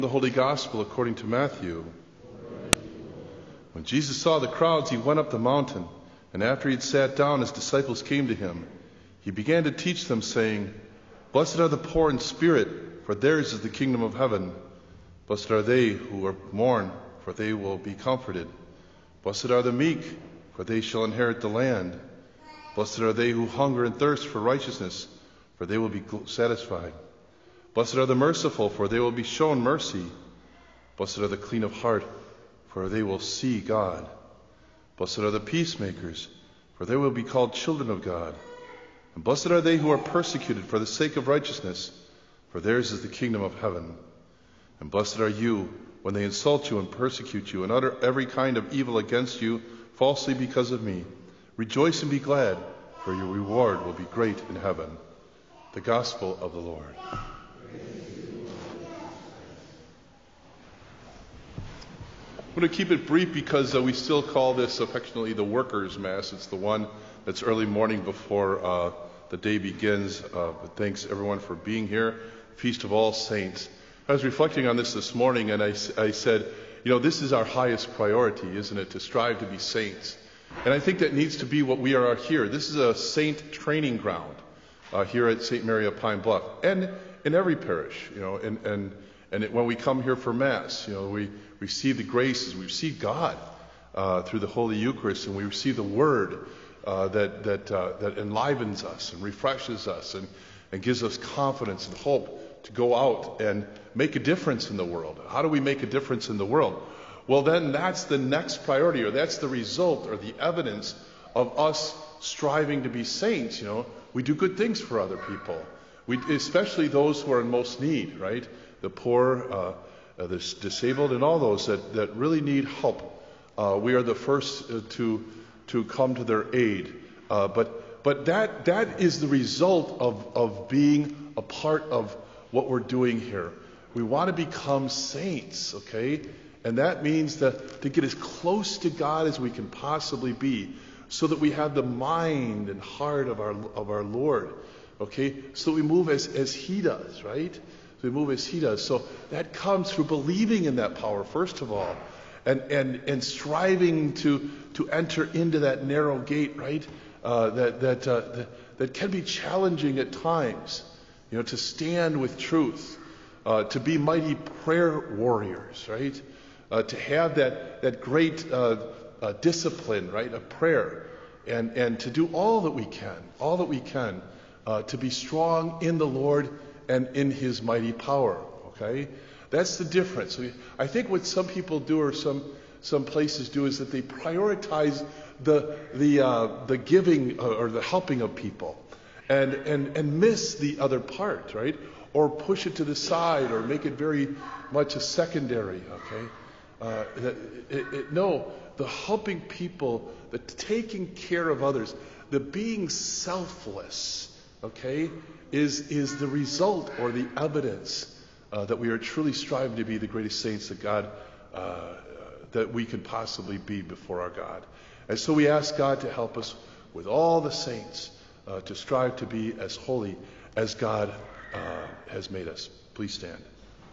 The Holy Gospel according to Matthew. When Jesus saw the crowds, he went up the mountain, and after he had sat down, his disciples came to him. He began to teach them, saying, "Blessed are the poor in spirit, for theirs is the kingdom of heaven. Blessed are they who mourn, for they will be comforted. Blessed are the meek, for they shall inherit the land. Blessed are they who hunger and thirst for righteousness, for they will be satisfied. Blessed are the merciful, for they will be shown mercy. Blessed are the clean of heart, for they will see God. Blessed are the peacemakers, for they will be called children of God. And blessed are they who are persecuted for the sake of righteousness, for theirs is the kingdom of heaven. And blessed are you when they insult you and persecute you and utter every kind of evil against you falsely because of me. Rejoice and be glad, for your reward will be great in heaven." The Gospel of the Lord. I'm going to keep it brief because we still call this affectionately the Workers' Mass. It's the one that's early morning before the day begins. But thanks everyone for being here. Feast of All Saints. I was reflecting on this morning, and I said, this is our highest priority, isn't it, to strive to be saints. And I think that needs to be what we are here. This is a saint training ground here at St. Mary of Pine Bluff, and in every parish, when we come here for Mass, we receive the graces, we receive God through the Holy Eucharist, and we receive the Word that enlivens us and refreshes us and gives us confidence and hope to go out and make a difference in the world. How do we make a difference in the world? Well, then that's the next priority, or that's the result or the evidence of us striving to be saints. We do good things for other people, especially those who are in most need, right? The poor, the disabled, and all those that really need help. We are the first to come to their aid. But that is the result of being a part of what we're doing here. We want to become saints, okay? And that means that to get as close to God as we can possibly be, so that we have the mind and heart of our Lord, okay? So we move as He does, right? We move as He does. So that comes through believing in that power, first of all, and striving to enter into that narrow gate, right? That can be challenging at times, to stand with truth, to be mighty prayer warriors, right? To have that great discipline, right, of prayer, and to do all that we can, to be strong in the Lord and in His mighty power. Okay, that's the difference. I think what some people do, or some places do, is that they prioritize the giving or the helping of people, and miss the other part, right? Or push it to the side, or make it very much a secondary. Okay, no, the helping people, the taking care of others, the being selfless, okay, is the result or the evidence that we are truly striving to be the greatest saints that God, that we could possibly be before our God. And so we ask God to help us with all the saints to strive to be as holy as God has made us. Please stand.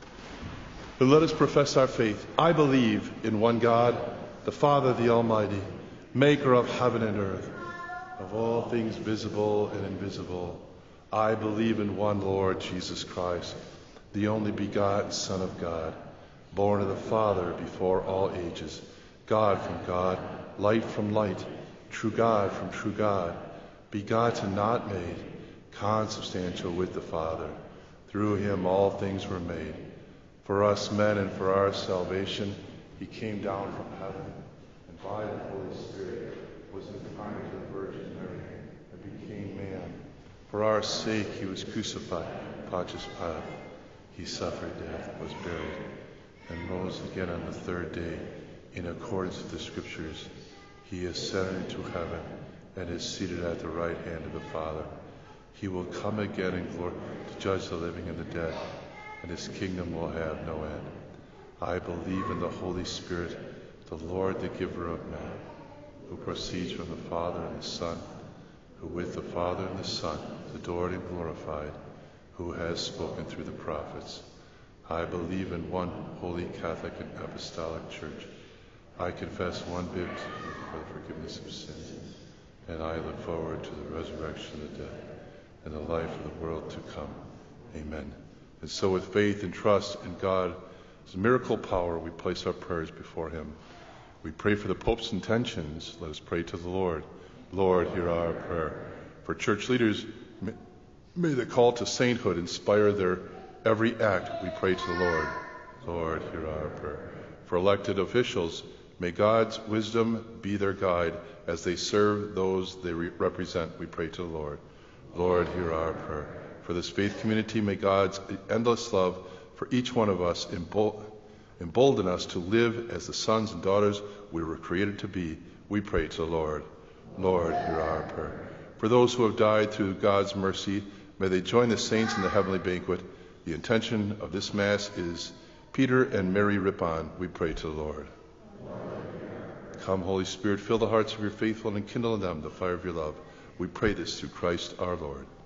And let us profess our faith. I believe in one God, the Father, the Almighty, maker of heaven and earth, of all things visible and invisible. I believe in one Lord Jesus Christ, the only begotten Son of God, born of the Father before all ages, God from God, light from light, true God from true God, begotten, not made, consubstantial with the Father. Through Him all things were made. For us men and for our salvation, He came down from heaven, and by the Holy Spirit was incarnate of the Virgin Mary, and became man. For our sake He was crucified, Pontius Pilate. He suffered death, was buried, and rose again on the third day, in accordance with the Scriptures. He ascended into heaven, and is seated at the right hand of the Father. He will come again in glory to judge the living and the dead, and His kingdom will have no end. I believe in the Holy Spirit, the Lord, the giver of man, who proceeds from the Father and the Son, who with the Father and the Son is adored and glorified, who has spoken through the prophets. I believe in one holy Catholic and Apostolic Church. I confess one baptism for the forgiveness of sins, and I look forward to the resurrection of the dead and the life of the world to come. Amen. And so with faith and trust in God's miracle power, we place our prayers before him. We pray for the Pope's intentions. Let us pray to the Lord. Lord, hear our prayer. For church leaders, may the call to sainthood inspire their every act. We pray to the Lord. Lord, hear our prayer. For elected officials, may God's wisdom be their guide as they serve those they represent. We pray to the Lord. Lord, hear our prayer. For this faith community, may God's endless love for each one of us embolden us to live as the sons and daughters we were created to be. We pray to the Lord. Lord, hear our prayer. For those who have died through God's mercy, may they join the saints in the heavenly banquet. The intention of this Mass is Peter and Mary Rippon. We pray to the Lord. Come, Holy Spirit, fill the hearts of your faithful and enkindle in them the fire of your love. We pray this through Christ our Lord.